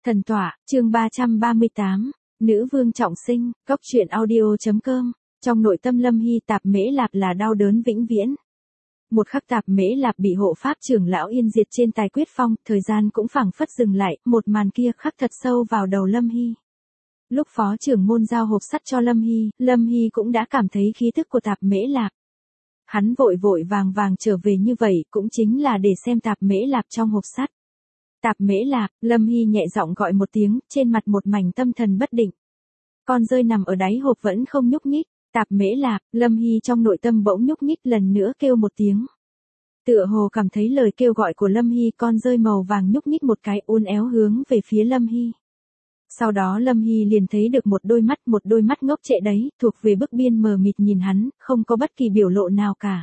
Thần tọa, chương 338, nữ vương trọng sinh, góc truyện audio.com, trong nội tâm Lâm Hy Tạp Mễ Lạp là đau đớn vĩnh viễn. Một khắc Tạp Mễ Lạp bị hộ pháp trưởng lão yên diệt trên tài quyết phong, thời gian cũng phảng phất dừng lại, một màn kia khắc thật sâu vào đầu Lâm Hy. Lúc phó trưởng môn giao hộp sắt cho Lâm Hy cũng đã cảm thấy khí tức của Tạp Mễ Lạp. Hắn vội vội vàng trở về như vậy cũng chính là để xem Tạp Mễ Lạp trong hộp sắt. Tạp Mễ Lạp, Lâm Hy nhẹ giọng gọi một tiếng, trên mặt một mảnh tâm thần bất định. Con rơi nằm ở đáy hộp vẫn không nhúc nhích. Tạp Mễ Lạp, Lâm Hy trong nội tâm bỗng nhúc nhích lần nữa kêu một tiếng. Tựa hồ cảm thấy lời kêu gọi của Lâm Hy, con rơi màu vàng nhúc nhích một cái uốn éo hướng về phía Lâm Hy. Sau đó Lâm Hy liền thấy được một đôi mắt ngốc trệ đấy, thuộc về bức biên mờ mịt nhìn hắn, không có bất kỳ biểu lộ nào cả.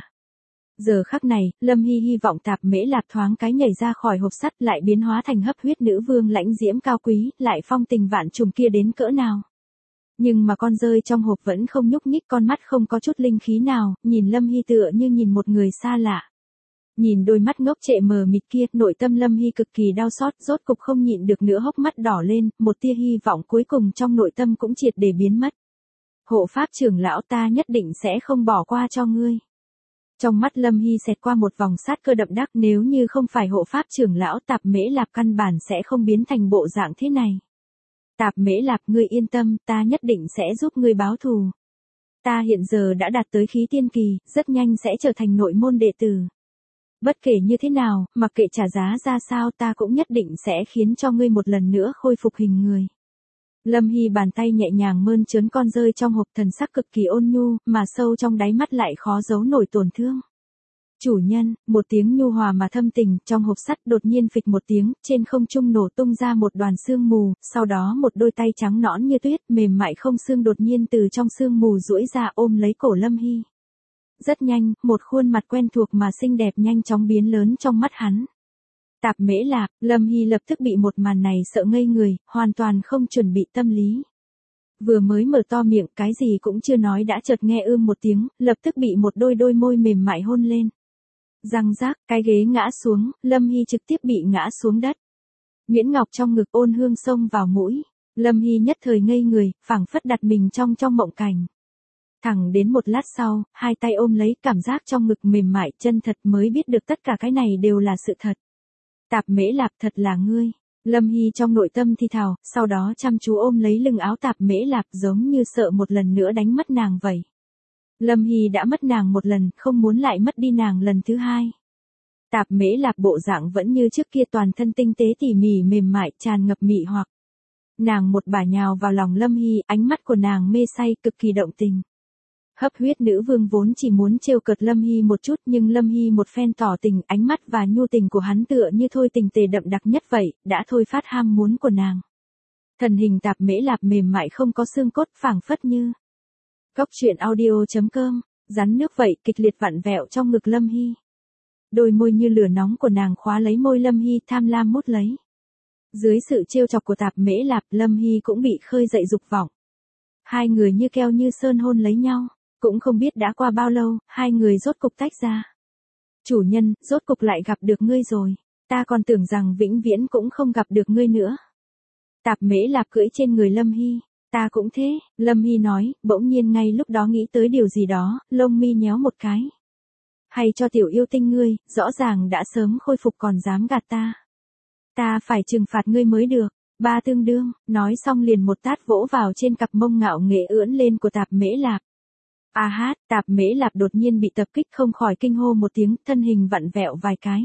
Giờ khắc này, Lâm Hy hy vọng Tạp Mễ Lạp thoáng cái nhảy ra khỏi hộp sắt lại biến hóa thành hấp huyết nữ vương lãnh diễm cao quý, lại phong tình vạn trùng kia đến cỡ nào. Nhưng mà con rơi trong hộp vẫn không nhúc nhích, con mắt không có chút linh khí nào, nhìn Lâm Hy tựa như nhìn một người xa lạ. Nhìn đôi mắt ngốc trệ mờ mịt kia, nội tâm Lâm Hy cực kỳ đau xót, rốt cục không nhịn được nữa hốc mắt đỏ lên, một tia hy vọng cuối cùng trong nội tâm cũng triệt để biến mất. Hộ pháp trưởng lão, ta nhất định sẽ không bỏ qua cho ngươi. Trong mắt Lâm Hy xẹt qua một vòng sát cơ đậm đắc, nếu như không phải hộ pháp trưởng lão, Tạp Mễ Lạp căn bản sẽ không biến thành bộ dạng thế này. Tạp Mễ Lạp, ngươi yên tâm, ta nhất định sẽ giúp ngươi báo thù. Ta hiện giờ đã đạt tới khí tiên kỳ, rất nhanh sẽ trở thành nội môn đệ tử. Bất kể như thế nào, mặc kệ trả giá ra sao, ta cũng nhất định sẽ khiến cho ngươi một lần nữa khôi phục hình người. Lâm Hy bàn tay nhẹ nhàng mơn trớn con rơi trong hộp, thần sắc cực kỳ ôn nhu, mà sâu trong đáy mắt lại khó giấu nổi tổn thương. Chủ nhân, một tiếng nhu hòa mà thâm tình, trong hộp sắt đột nhiên phịch một tiếng, trên không trung nổ tung ra một đoàn sương mù, sau đó một đôi tay trắng nõn như tuyết, mềm mại không xương đột nhiên từ trong sương mù duỗi ra ôm lấy cổ Lâm Hy. Rất nhanh, một khuôn mặt quen thuộc mà xinh đẹp nhanh chóng biến lớn trong mắt hắn. Tạp Mễ Lạp, Lâm Hy lập tức bị một màn này sợ ngây người, hoàn toàn không chuẩn bị tâm lý. Vừa mới mở to miệng, cái gì cũng chưa nói đã chợt nghe một tiếng, lập tức bị một đôi môi mềm mại hôn lên. Răng rác, cái ghế ngã xuống, Lâm Hy trực tiếp bị ngã xuống đất. Nhuyễn ngọc trong ngực ôn hương xông vào mũi. Lâm Hy nhất thời ngây người, phảng phất đặt mình trong mộng cảnh. Thẳng đến một lát sau, hai tay ôm lấy, cảm giác trong ngực mềm mại chân thật mới biết được tất cả cái này đều là sự thật. Tạp Mễ Lạp, thật là ngươi. Lâm Hy trong nội tâm thi thào, sau đó chăm chú ôm lấy lưng áo Tạp Mễ Lạp giống như sợ một lần nữa đánh mất nàng vậy. Lâm Hy đã mất nàng một lần, không muốn lại mất đi nàng lần thứ hai. Tạp Mễ Lạp bộ dạng vẫn như trước kia, toàn thân tinh tế tỉ mỉ mềm mại, tràn ngập mị hoặc. Nàng một bả nhào vào lòng Lâm Hy, ánh mắt của nàng mê say, cực kỳ động tình. Hấp huyết nữ vương vốn chỉ muốn trêu cợt Lâm Hy một chút, nhưng Lâm Hy một phen tỏ tình, ánh mắt và nhu tình của hắn tựa như thôi tình tề đậm đặc nhất vậy, đã thôi phát ham muốn của nàng. Thần hình Tạp Mễ Lạp mềm mại không có xương cốt, phảng phất như góc truyện audio.com, rắn nước vậy, kịch liệt vặn vẹo trong ngực Lâm Hy. Đôi môi như lửa nóng của nàng khóa lấy môi Lâm Hy, tham lam mút lấy. Dưới sự trêu chọc của Tạp Mễ Lạp, Lâm Hy cũng bị khơi dậy dục vọng. Hai người như keo như sơn hôn lấy nhau, cũng không biết đã qua bao lâu, hai người rốt cục tách ra. Chủ nhân, rốt cục lại gặp được ngươi rồi, ta còn tưởng rằng vĩnh viễn cũng không gặp được ngươi nữa. Tạp Mễ Lạp cưỡi trên người Lâm Hy. Ta cũng thế, Lâm Hy nói, bỗng nhiên ngay lúc đó nghĩ tới điều gì đó, lông mi nhéo một cái. Hay cho tiểu yêu tinh ngươi, rõ ràng đã sớm khôi phục còn dám gạt ta. Ta phải trừng phạt ngươi mới được, ba tương đương, nói xong liền một tát vỗ vào trên cặp mông ngạo nghễ ưỡn lên của Tạp Mễ Lạp. A hát, Tạp Mễ Lạp đột nhiên bị tập kích không khỏi kinh hô một tiếng, thân hình vặn vẹo vài cái.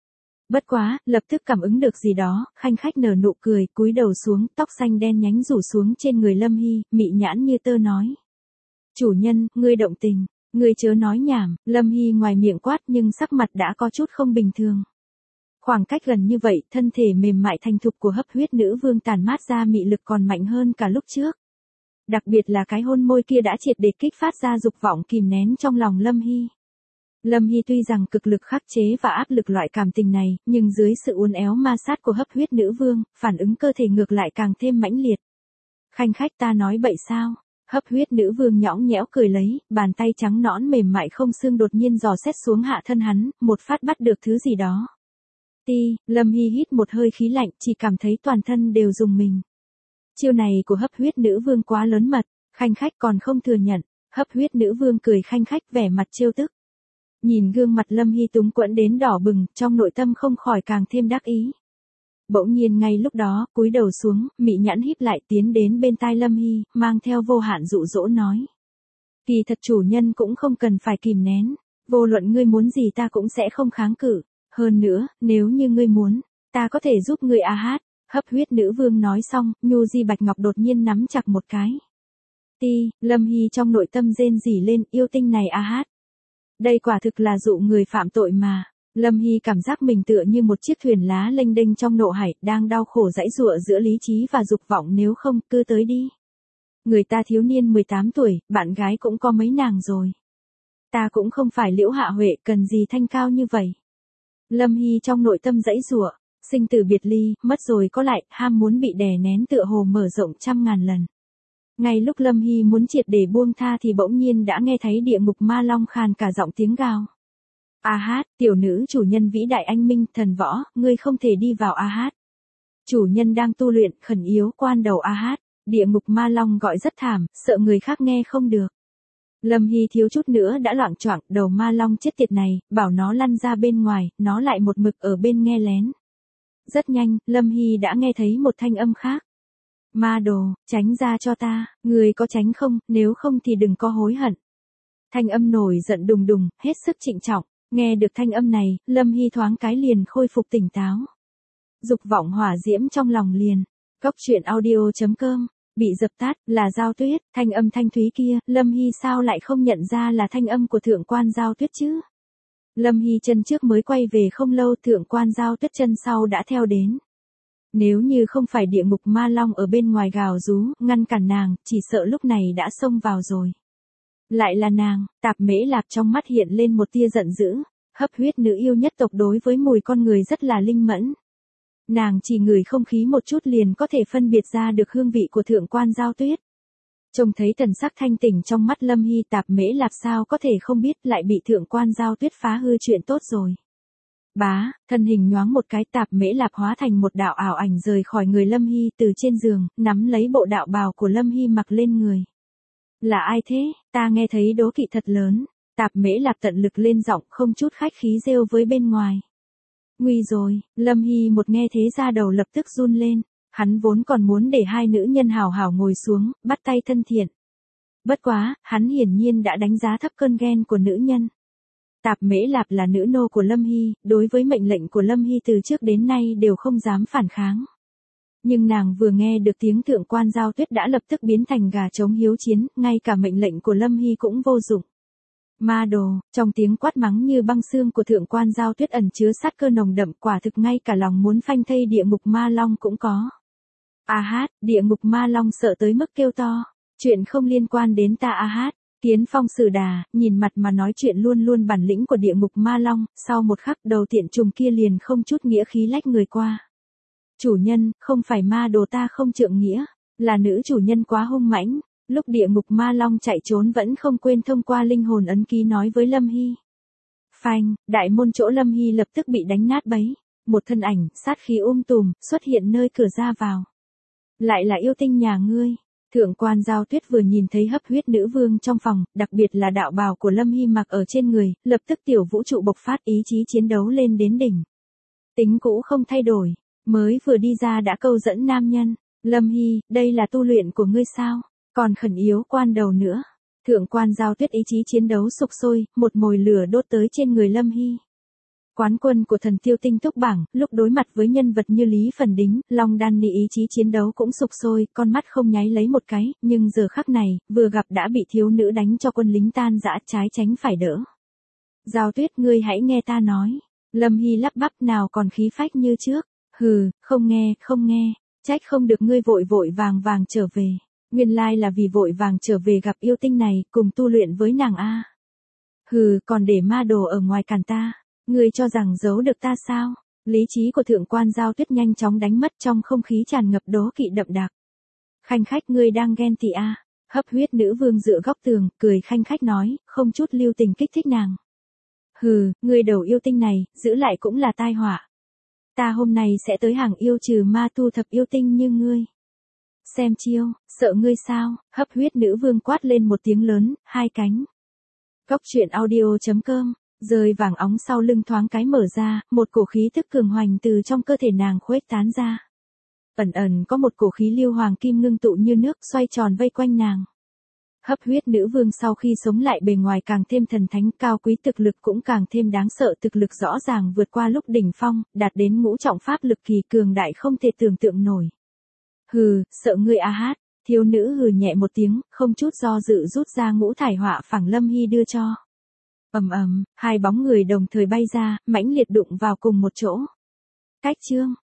Bất quá, lập tức cảm ứng được gì đó, khanh khách nở nụ cười, cúi đầu xuống, tóc xanh đen nhánh rủ xuống trên người Lâm Hy, mị nhãn như tơ nói. Chủ nhân, ngươi động tình, ngươi chớ nói nhảm, Lâm Hy ngoài miệng quát nhưng sắc mặt đã có chút không bình thường. Khoảng cách gần như vậy, thân thể mềm mại thành thục của hấp huyết nữ vương tàn mát ra mị lực còn mạnh hơn cả lúc trước. Đặc biệt là cái hôn môi kia đã triệt để kích phát ra dục vọng kìm nén trong lòng Lâm Hy. Lâm Hy tuy rằng cực lực khắc chế và áp lực loại cảm tình này, nhưng dưới sự uốn éo ma sát của hấp huyết nữ vương, phản ứng cơ thể ngược lại càng thêm mãnh liệt. Khanh khách, ta nói bậy sao? Hấp huyết nữ vương nhõng nhẽo cười lấy, bàn tay trắng nõn mềm mại không xương đột nhiên dò xét xuống hạ thân hắn, một phát bắt được thứ gì đó. Lâm Hy hít một hơi khí lạnh, chỉ cảm thấy toàn thân đều rùng mình. Chiêu này của hấp huyết nữ vương quá lớn mật, khanh khách còn không thừa nhận, hấp huyết nữ vương cười khanh khách vẻ mặt trêu tức. Nhìn gương mặt Lâm Hy túng quẫn đến đỏ bừng, trong nội tâm không khỏi càng thêm đắc ý. Bỗng nhiên ngay lúc đó, cúi đầu xuống, mị nhãn híp lại tiến đến bên tai Lâm Hy, mang theo vô hạn dụ dỗ nói. Kỳ thật chủ nhân cũng không cần phải kìm nén, vô luận ngươi muốn gì ta cũng sẽ không kháng cự, hơn nữa, nếu như ngươi muốn, ta có thể giúp ngươi hát. Hấp huyết nữ vương nói xong, nhu di bạch ngọc đột nhiên nắm chặt một cái. Lâm Hy trong nội tâm rên rỉ lên, yêu tinh này hát. Đây quả thực là dụ người phạm tội mà. Lâm Hy cảm giác mình tựa như một chiếc thuyền lá lênh đênh trong nộ hải, đang đau khổ giãy giụa giữa lý trí và dục vọng, nếu không, cứ tới đi. Người ta thiếu niên 18 tuổi, bạn gái cũng có mấy nàng rồi. Ta cũng không phải Liễu Hạ Huệ, cần gì thanh cao như vậy. Lâm Hy trong nội tâm giãy giụa, sinh tử biệt ly, mất rồi có lại, ham muốn bị đè nén tựa hồ mở rộng trăm ngàn lần. Ngay lúc Lâm Hy muốn triệt để buông tha thì bỗng nhiên đã nghe thấy địa ngục ma long khàn cả giọng tiếng gào. Hát, tiểu nữ chủ nhân vĩ đại anh minh thần võ, ngươi không thể đi vào hát. Chủ nhân đang tu luyện, khẩn yếu quan đầu hát. Địa ngục ma long gọi rất thảm, sợ người khác nghe không được. Lâm Hy thiếu chút nữa đã loạng choạng, đầu ma long chết tiệt này, bảo nó lăn ra bên ngoài, nó lại một mực ở bên nghe lén. Rất nhanh, Lâm Hy đã nghe thấy một thanh âm khác. Ma đồ, tránh ra cho ta, người có tránh không, nếu không thì đừng có hối hận. Thanh âm nổi giận đùng đùng, hết sức trịnh trọng, nghe được thanh âm này, Lâm Hy thoáng cái liền khôi phục tỉnh táo. Dục vọng hỏa diễm trong lòng liền, Cốc truyện audio.com, bị dập tắt, là Giao Tuyết, thanh âm thanh thúy kia, Lâm Hy sao lại không nhận ra là thanh âm của thượng quan Giao Tuyết chứ? Lâm Hy chân trước mới quay về không lâu, thượng quan Giao Tuyết chân sau đã theo đến. Nếu như không phải địa ngục ma long ở bên ngoài gào rú, ngăn cản nàng, chỉ sợ lúc này đã xông vào rồi. Lại là nàng, Tạp Mễ Lạp trong mắt hiện lên một tia giận dữ, hấp huyết nữ yêu nhất tộc đối với mùi con người rất là linh mẫn. Nàng chỉ ngửi không khí một chút liền có thể phân biệt ra được hương vị của thượng quan Giao Tuyết. Trông thấy thần sắc thanh tỉnh trong mắt Lâm Hy, Tạp Mễ Lạp sao có thể không biết lại bị thượng quan Giao Tuyết phá hư chuyện tốt rồi. Bá, thân hình nhoáng một cái, Tạp Mễ Lạp hóa thành một đạo ảo ảnh rời khỏi người Lâm Hy, từ trên giường, nắm lấy bộ đạo bào của Lâm Hy mặc lên người. Là ai thế, ta nghe thấy đố kỵ thật lớn. Tạp Mễ Lạp tận lực lên giọng, không chút khách khí rêu với bên ngoài. Nguy rồi, Lâm Hy một nghe thế ra đầu lập tức run lên, hắn vốn còn muốn để hai nữ nhân hào hào ngồi xuống, bắt tay thân thiện. Bất quá, hắn hiển nhiên đã đánh giá thấp cơn ghen của nữ nhân. Tạp Mễ Lạp là nữ nô của Lâm Hy, đối với mệnh lệnh của Lâm Hy từ trước đến nay đều không dám phản kháng. Nhưng nàng vừa nghe được tiếng thượng quan Giao Tuyết đã lập tức biến thành gà trống hiếu chiến, ngay cả mệnh lệnh của Lâm Hy cũng vô dụng. Ma đồ, trong tiếng quát mắng như băng xương của thượng quan Giao Tuyết ẩn chứa sát cơ nồng đậm, quả thực ngay cả lòng muốn phanh thây địa ngục ma long cũng có. Hát, địa ngục ma long sợ tới mức kêu to, chuyện không liên quan đến ta hát. Kiến Phong Sử Đà, nhìn mặt mà nói chuyện luôn luôn bản lĩnh của địa ngục ma long, sau một khắc đầu tiện trùng kia liền không chút nghĩa khí lách người qua. Chủ nhân, không phải ma đồ ta không trượng nghĩa, là nữ chủ nhân quá hung mãnh. Lúc địa ngục ma long chạy trốn vẫn không quên thông qua linh hồn ấn ký nói với Lâm Hy. Phanh, đại môn chỗ Lâm Hy lập tức bị đánh nát bấy. Một thân ảnh, sát khí tùm, xuất hiện nơi cửa ra vào. Lại là yêu tinh nhà ngươi. Thượng quan Giao Tuyết vừa nhìn thấy hấp huyết nữ vương trong phòng, đặc biệt là đạo bào của Lâm Hy mặc ở trên người, lập tức tiểu vũ trụ bộc phát, ý chí chiến đấu lên đến đỉnh. Tính cũ không thay đổi, mới vừa đi ra đã câu dẫn nam nhân. Lâm Hy, đây là tu luyện của ngươi sao? Còn khẩn yếu quan đầu nữa. Thượng quan Giao Tuyết ý chí chiến đấu sục sôi, một mồi lửa đốt tới trên người Lâm Hy. Quán quân của thần tiêu tinh túc bảng, lúc đối mặt với nhân vật như Lý Phần Đính, Long Đan Ni ý chí chiến đấu cũng sục sôi, con mắt không nháy lấy một cái, nhưng giờ khắc này, vừa gặp đã bị thiếu nữ đánh cho quân lính tan rã, trái tránh phải đỡ. Giao Tuyết, ngươi hãy nghe ta nói. Lâm Hy lắp bắp, nào còn khí phách như trước. Hừ, không nghe, trách không được ngươi vội vội vàng vàng trở về. Nguyên lai là vì vội vàng trở về gặp yêu tinh này, cùng tu luyện với nàng a. Hừ, còn để ma đồ ở ngoài cản ta. Ngươi cho rằng giấu được ta sao? Lý trí của thượng quan Giao Tuyết nhanh chóng đánh mất, trong không khí tràn ngập đố kỵ đậm đặc. Khanh khách, ngươi đang ghen tị a? Hấp huyết nữ vương dựa góc tường, cười khanh khách nói, không chút lưu tình kích thích nàng. Hừ, ngươi đầu yêu tinh này, giữ lại cũng là tai họa. ta hôm nay sẽ tới hàng yêu trừ ma tu thập yêu tinh như ngươi. Xem chiêu, sợ ngươi sao, hấp huyết nữ vương quát lên một tiếng lớn, hai cánh. Cốc truyện audio.com, rơi vàng óng sau lưng thoáng cái mở ra, một cổ khí thức cường hoành từ trong cơ thể nàng khuếch tán ra. Ẩn ẩn có một cổ khí lưu hoàng kim ngưng tụ như nước xoay tròn vây quanh nàng. Hấp huyết nữ vương sau khi sống lại bề ngoài càng thêm thần thánh cao quý, thực lực cũng càng thêm đáng sợ, thực lực rõ ràng vượt qua lúc đỉnh phong, đạt đến ngũ trọng pháp lực kỳ cường đại không thể tưởng tượng nổi. Hừ, sợ ngươi a hát, thiếu nữ hừ nhẹ một tiếng, không chút do dự rút ra ngũ thải họa phẳng Lâm Hy đưa cho. Ầm ầm, hai bóng người đồng thời bay ra, mãnh liệt đụng vào cùng một chỗ. Cách chương